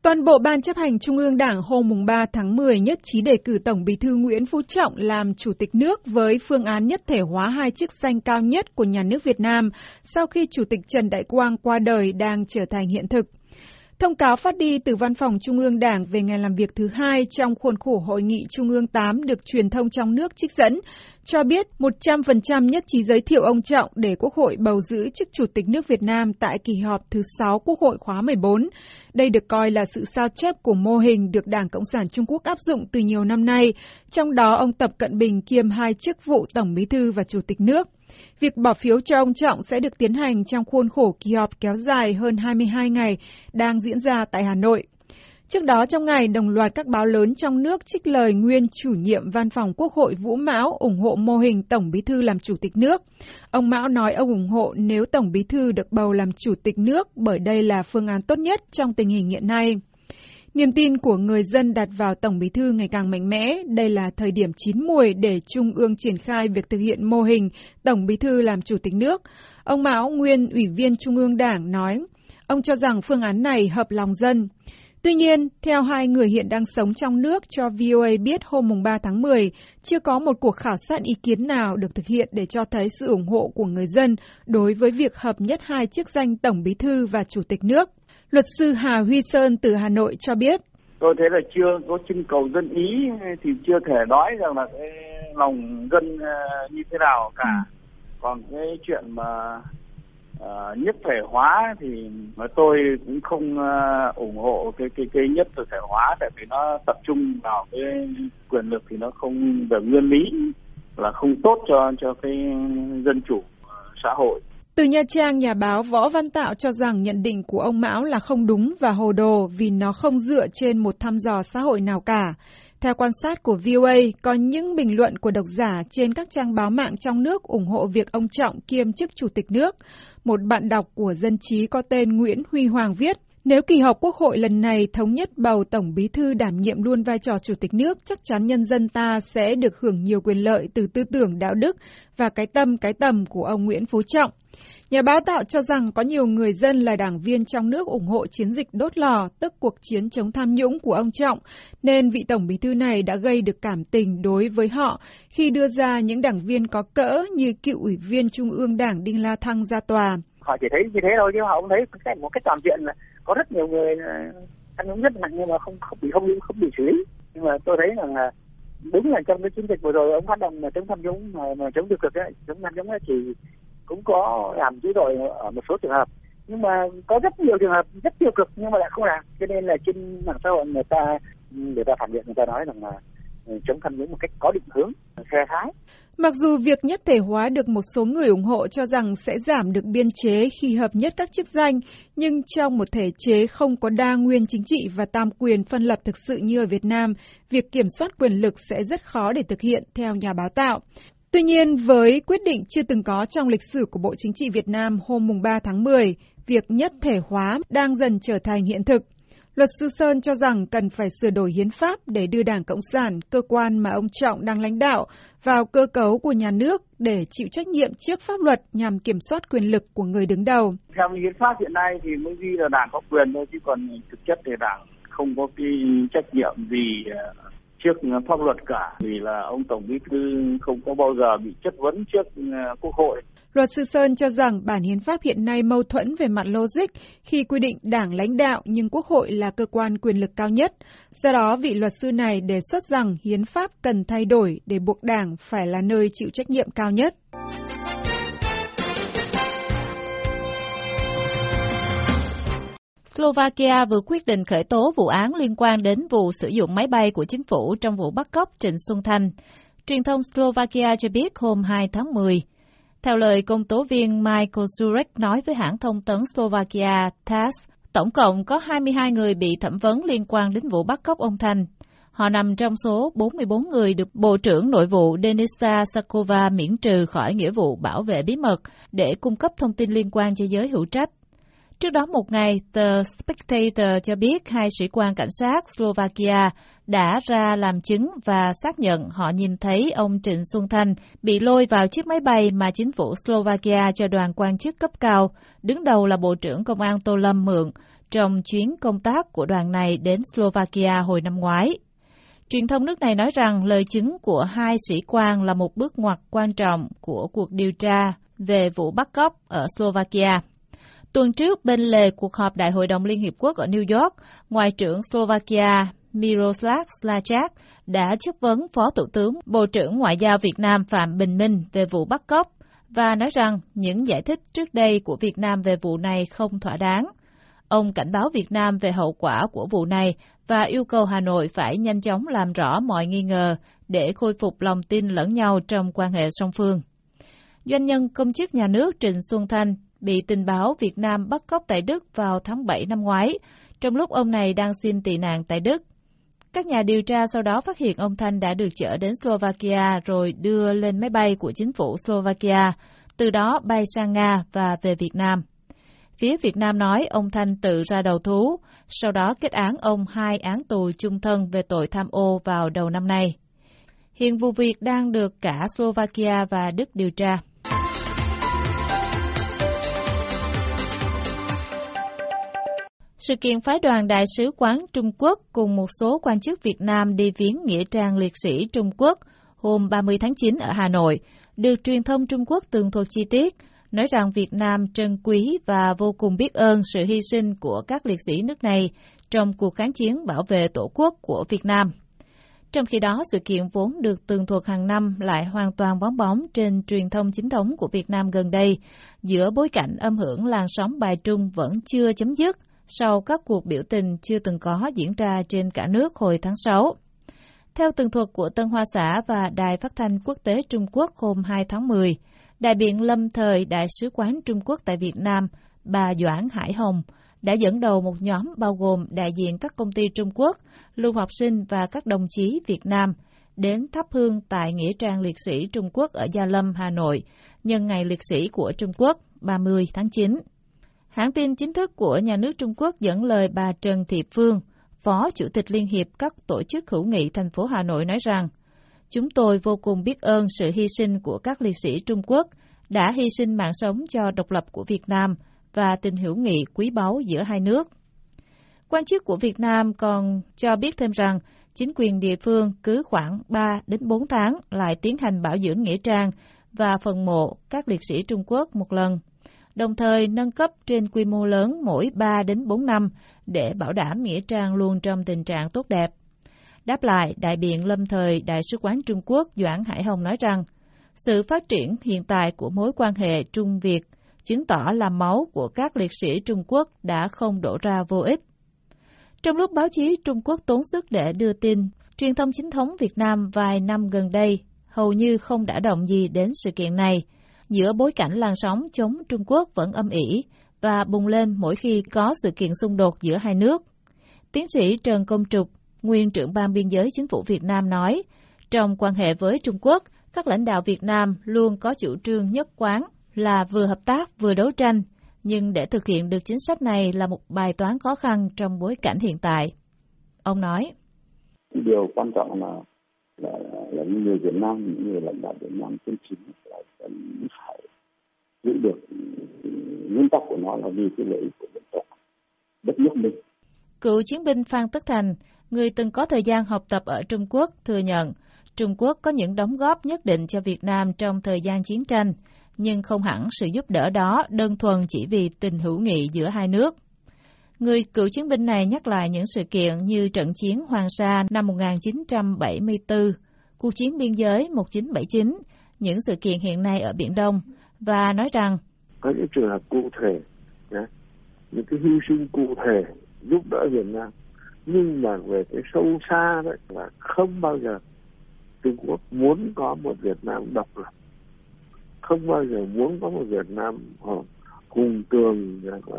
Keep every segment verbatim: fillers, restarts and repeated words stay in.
Toàn bộ Ban chấp hành Trung ương Đảng hôm ba tháng mười nhất trí đề cử Tổng Bí thư Nguyễn Phú Trọng làm Chủ tịch nước với phương án nhất thể hóa hai chức danh cao nhất của nhà nước Việt Nam sau khi Chủ tịch Trần Đại Quang qua đời đang trở thành hiện thực. Thông cáo phát đi từ Văn phòng Trung ương Đảng về ngày làm việc thứ hai trong khuôn khổ Hội nghị Trung ương tám được truyền thông trong nước trích dẫn, cho biết một trăm phần trăm nhất trí giới thiệu ông Trọng để Quốc hội bầu giữ chức Chủ tịch nước Việt Nam tại kỳ họp thứ sáu Quốc hội khóa mười bốn. Đây được coi là sự sao chép của mô hình được Đảng Cộng sản Trung Quốc áp dụng từ nhiều năm nay, trong đó ông Tập Cận Bình kiêm hai chức vụ Tổng Bí thư và Chủ tịch nước. Việc bỏ phiếu cho ông Trọng sẽ được tiến hành trong khuôn khổ kỳ họp kéo dài hơn hai mươi hai ngày đang diễn ra tại Hà Nội. Trước đó trong ngày, đồng loạt các báo lớn trong nước trích lời nguyên chủ nhiệm Văn phòng Quốc hội Vũ Mão ủng hộ mô hình Tổng Bí thư làm Chủ tịch nước. Ông Mão nói ông ủng hộ nếu Tổng Bí thư được bầu làm Chủ tịch nước bởi đây là phương án tốt nhất trong tình hình hiện nay. Niềm tin của người dân đặt vào Tổng Bí thư ngày càng mạnh mẽ. Đây là thời điểm chín muồi để Trung ương triển khai việc thực hiện mô hình Tổng Bí thư làm Chủ tịch nước. Ông Mão, nguyên Ủy viên Trung ương Đảng, nói ông cho rằng phương án này hợp lòng dân. Tuy nhiên, theo hai người hiện đang sống trong nước cho vê o a biết hôm ba tháng mười, chưa có một cuộc khảo sát ý kiến nào được thực hiện để cho thấy sự ủng hộ của người dân đối với việc hợp nhất hai chức danh Tổng Bí thư và Chủ tịch nước. Luật sư Hà Huy Sơn từ Hà Nội cho biết. Tôi thấy là chưa có trưng cầu dân ý thì chưa thể nói rằng là cái lòng dân như thế nào cả. Ừ. Còn cái chuyện mà uh, nhất thể hóa thì mà tôi cũng không uh, ủng hộ cái cái cái nhất thể hóa, tại vì nó tập trung vào cái quyền lực thì nó không được nguyên lý, là không tốt cho cho cái dân chủ xã hội. Từ Nha Trang, nhà báo Võ Văn Tạo cho rằng nhận định của ông Mão là không đúng và hồ đồ vì nó không dựa trên một thăm dò xã hội nào cả. Theo quan sát của vê o a, có những bình luận của độc giả trên các trang báo mạng trong nước ủng hộ việc ông Trọng kiêm chức Chủ tịch nước. Một bạn đọc của Dân trí có tên Nguyễn Huy Hoàng viết, nếu kỳ họp Quốc hội lần này thống nhất bầu Tổng Bí thư đảm nhiệm luôn vai trò Chủ tịch nước, chắc chắn nhân dân ta sẽ được hưởng nhiều quyền lợi từ tư tưởng đạo đức và cái tâm cái tầm của ông Nguyễn Phú Trọng. Nhà báo Tạo cho rằng có nhiều người dân là đảng viên trong nước ủng hộ chiến dịch đốt lò, tức cuộc chiến chống tham nhũng của ông Trọng, nên vị Tổng Bí thư này đã gây được cảm tình đối với họ khi đưa ra những đảng viên có cỡ như cựu Ủy viên Trung ương Đảng Đinh La Thăng ra tòa. Họ chỉ thấy như thế thôi, chứ họ không thấy một cái toàn diện là có rất nhiều người tham nhũng rất nặng nhưng mà không không bị không không bị xử lý. Nhưng mà tôi thấy rằng là đúng là trong cái chiến dịch vừa rồi ông phát động mà chống tham nhũng mà, mà chống tiêu cực ấy, chống tham nhũng ấy thì cũng có làm dữ dội ở một số trường hợp, nhưng mà có rất nhiều trường hợp rất tiêu cực nhưng mà lại không làm, cho nên là trên mạng xã hội người ta người ta phản biện, người ta nói rằng là chống tham nhũng một cách có định hướng, phe phái. Mặc dù việc nhất thể hóa được một số người ủng hộ cho rằng sẽ giảm được biên chế khi hợp nhất các chức danh, nhưng trong một thể chế không có đa nguyên chính trị và tam quyền phân lập thực sự như ở Việt Nam, việc kiểm soát quyền lực sẽ rất khó để thực hiện, theo nhà báo Tạo. Tuy nhiên, với quyết định chưa từng có trong lịch sử của Bộ Chính trị Việt Nam hôm ba tháng mười, việc nhất thể hóa đang dần trở thành hiện thực. Luật sư Sơn cho rằng cần phải sửa đổi hiến pháp để đưa Đảng Cộng sản, cơ quan mà ông Trọng đang lãnh đạo, vào cơ cấu của nhà nước để chịu trách nhiệm trước pháp luật nhằm kiểm soát quyền lực của người đứng đầu. Theo hiến pháp hiện nay thì mới ghi là Đảng có quyền thôi, chứ còn thực chất thì Đảng không có cái trách nhiệm gì trước pháp luật cả, vì là ông Tổng Bí thư không có bao giờ bị chất vấn trước Quốc hội. Luật sư Sơn cho rằng bản hiến pháp hiện nay mâu thuẫn về mặt logic khi quy định Đảng lãnh đạo nhưng Quốc hội là cơ quan quyền lực cao nhất. Do đó, vị luật sư này đề xuất rằng hiến pháp cần thay đổi để buộc Đảng phải là nơi chịu trách nhiệm cao nhất. Slovakia vừa quyết định khởi tố vụ án liên quan đến vụ sử dụng máy bay của chính phủ trong vụ bắt cóc Trịnh Xuân Thanh. Truyền thông Slovakia cho biết hôm hai tháng mười. Theo lời công tố viên Michael Zurek nói với hãng thông tấn Slovakia tê a ét, tổng cộng có hai mươi hai người bị thẩm vấn liên quan đến vụ bắt cóc ông Thanh. Họ nằm trong số bốn mươi bốn người được Bộ trưởng Nội vụ Denisa Sakova miễn trừ khỏi nghĩa vụ bảo vệ bí mật để cung cấp thông tin liên quan cho giới hữu trách. Trước đó một ngày, tờ Spectator cho biết hai sĩ quan cảnh sát Slovakia đã ra làm chứng và xác nhận họ nhìn thấy ông Trịnh Xuân Thanh bị lôi vào chiếc máy bay mà chính phủ Slovakia cho đoàn quan chức cấp cao, đứng đầu là Bộ trưởng Công an Tô Lâm mượn, trong chuyến công tác của đoàn này đến Slovakia hồi năm ngoái. Truyền thông nước này nói rằng lời chứng của hai sĩ quan là một bước ngoặt quan trọng của cuộc điều tra về vụ bắt cóc ở Slovakia. Tuần trước, bên lề cuộc họp Đại hội đồng Liên Hiệp Quốc ở New York, Ngoại trưởng Slovakia Miroslav Slachak đã chất vấn Phó Thủ tướng Bộ trưởng Ngoại giao Việt Nam Phạm Bình Minh về vụ bắt cóc và nói rằng những giải thích trước đây của Việt Nam về vụ này không thỏa đáng. Ông cảnh báo Việt Nam về hậu quả của vụ này và yêu cầu Hà Nội phải nhanh chóng làm rõ mọi nghi ngờ để khôi phục lòng tin lẫn nhau trong quan hệ song phương. Doanh nhân công chức nhà nước Trịnh Xuân Thanh bị tình báo Việt Nam bắt cóc tại Đức vào tháng bảy năm ngoái, trong lúc ông này đang xin tị nạn tại Đức. Các nhà điều tra sau đó phát hiện ông Thanh đã được chở đến Slovakia rồi đưa lên máy bay của chính phủ Slovakia, từ đó bay sang Nga và về Việt Nam. Phía Việt Nam nói ông Thanh tự ra đầu thú, sau đó kết án ông hai án tù chung thân về tội tham ô vào đầu năm nay. Hiện vụ việc đang được cả Slovakia và Đức điều tra. Sự kiện phái đoàn Đại sứ quán Trung Quốc cùng một số quan chức Việt Nam đi viếng Nghĩa trang liệt sĩ Trung Quốc hôm ba mươi tháng chín ở Hà Nội, được truyền thông Trung Quốc tường thuật chi tiết, nói rằng Việt Nam trân quý và vô cùng biết ơn sự hy sinh của các liệt sĩ nước này trong cuộc kháng chiến bảo vệ Tổ quốc của Việt Nam. Trong khi đó, sự kiện vốn được tường thuật hàng năm lại hoàn toàn bóng bóng trên truyền thông chính thống của Việt Nam gần đây, giữa bối cảnh âm hưởng làn sóng bài trung vẫn chưa chấm dứt sau các cuộc biểu tình chưa từng có diễn ra trên cả nước hồi tháng sáu. Theo tường thuật của Tân Hoa Xã và Đài Phát thanh Quốc tế Trung Quốc hôm hai tháng mười, đại biện lâm thời Đại sứ quán Trung Quốc tại Việt Nam, bà Doãn Hải Hồng, đã dẫn đầu một nhóm bao gồm đại diện các công ty Trung Quốc, lưu học sinh và các đồng chí Việt Nam, đến thắp hương tại Nghĩa trang liệt sĩ Trung Quốc ở Gia Lâm, Hà Nội, nhân ngày liệt sĩ của Trung Quốc ba mươi tháng chín. Hãng tin chính thức của nhà nước Trung Quốc dẫn lời bà Trần Thị Phương, Phó Chủ tịch Liên hiệp các tổ chức hữu nghị thành phố Hà Nội nói rằng, chúng tôi vô cùng biết ơn sự hy sinh của các liệt sĩ Trung Quốc đã hy sinh mạng sống cho độc lập của Việt Nam và tình hữu nghị quý báu giữa hai nước. Quan chức của Việt Nam còn cho biết thêm rằng, chính quyền địa phương cứ khoảng ba đến bốn tháng lại tiến hành bảo dưỡng nghĩa trang và phần mộ các liệt sĩ Trung Quốc một lần, đồng thời nâng cấp trên quy mô lớn mỗi ba đến bốn năm để bảo đảm nghĩa trang luôn trong tình trạng tốt đẹp. Đáp lại, đại biện lâm thời Đại sứ quán Trung Quốc Doãn Hải Hồng nói rằng, sự phát triển hiện tại của mối quan hệ Trung-Việt chứng tỏ là máu của các liệt sĩ Trung Quốc đã không đổ ra vô ích. Trong lúc báo chí Trung Quốc tốn sức để đưa tin, truyền thông chính thống Việt Nam vài năm gần đây hầu như không đả động gì đến sự kiện này, giữa bối cảnh làn sóng chống Trung Quốc vẫn âm ỉ và bùng lên mỗi khi có sự kiện xung đột giữa hai nước. Tiến sĩ Trần Công Trục, nguyên trưởng ban biên giới chính phủ Việt Nam nói, trong quan hệ với Trung Quốc, các lãnh đạo Việt Nam luôn có chủ trương nhất quán là vừa hợp tác vừa đấu tranh, nhưng để thực hiện được chính sách này là một bài toán khó khăn trong bối cảnh hiện tại. Ông nói, điều quan trọng là là, là những người Việt Nam, những người lãnh đạo Việt Nam chân chính là phải giữ được nguyên tắc của nó là vì cái lợi ích của dân tộc, đất nước mình. Cựu chiến binh Phan Tất Thành, người từng có thời gian học tập ở Trung Quốc, thừa nhận Trung Quốc có những đóng góp nhất định cho Việt Nam trong thời gian chiến tranh, nhưng không hẳn sự giúp đỡ đó đơn thuần chỉ vì tình hữu nghị giữa hai nước. Người cựu chiến binh này nhắc lại những sự kiện như trận chiến Hoàng Sa năm một nghìn chín trăm bảy mươi tư, cuộc chiến biên giới một nghìn chín trăm bảy mươi chín, những sự kiện hiện nay ở Biển Đông, và nói rằng có những trường hợp cụ thể, những cái hy sinh cụ thể giúp đỡ Việt Nam, nhưng mà về cái sâu xa đấy là không bao giờ Trung Quốc muốn có một Việt Nam độc lập, không bao giờ muốn có một Việt Nam hùng cường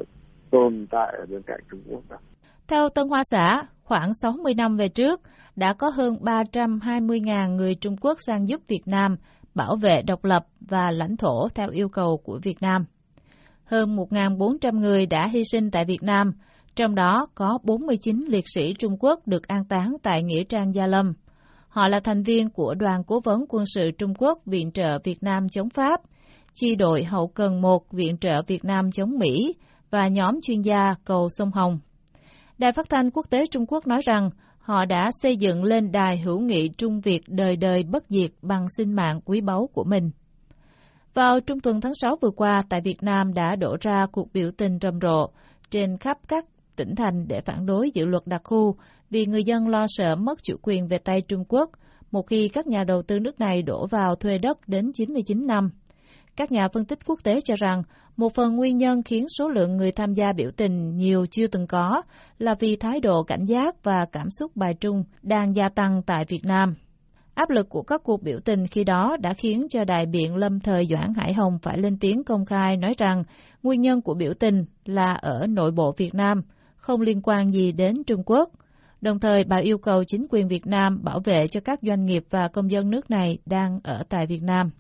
tồn tại ở bên cạnh Trung Quốc đâu. Theo Tân Hoa Xã, khoảng sáu mươi năm về trước, đã có hơn ba trăm hai mươi nghìn người Trung Quốc sang giúp Việt Nam bảo vệ độc lập và lãnh thổ theo yêu cầu của Việt Nam. Hơn một nghìn bốn trăm người đã hy sinh tại Việt Nam, trong đó có bốn mươi chín liệt sĩ Trung Quốc được an táng tại Nghĩa trang Gia Lâm. Họ là thành viên của Đoàn Cố vấn Quân sự Trung Quốc viện trợ Việt Nam chống Pháp, chi đội hậu cần một viện trợ Việt Nam chống Mỹ và nhóm chuyên gia cầu sông Hồng. Đài Phát thanh Quốc tế Trung Quốc nói rằng họ đã xây dựng lên đài hữu nghị Trung Việt đời đời bất diệt bằng sinh mạng quý báu của mình. Vào trung tuần tháng sáu vừa qua, tại Việt Nam đã đổ ra cuộc biểu tình rầm rộ trên khắp các tỉnh thành để phản đối dự luật đặc khu vì người dân lo sợ mất chủ quyền về tay Trung Quốc một khi các nhà đầu tư nước này đổ vào thuê đất đến chín mươi chín năm. Các nhà phân tích quốc tế cho rằng một phần nguyên nhân khiến số lượng người tham gia biểu tình nhiều chưa từng có là vì thái độ cảnh giác và cảm xúc bài trung đang gia tăng tại Việt Nam. Áp lực của các cuộc biểu tình khi đó đã khiến cho đại biện lâm thời Doãn Hải Hồng phải lên tiếng công khai nói rằng nguyên nhân của biểu tình là ở nội bộ Việt Nam, không liên quan gì đến Trung Quốc. Đồng thời, bà yêu cầu chính quyền Việt Nam bảo vệ cho các doanh nghiệp và công dân nước này đang ở tại Việt Nam.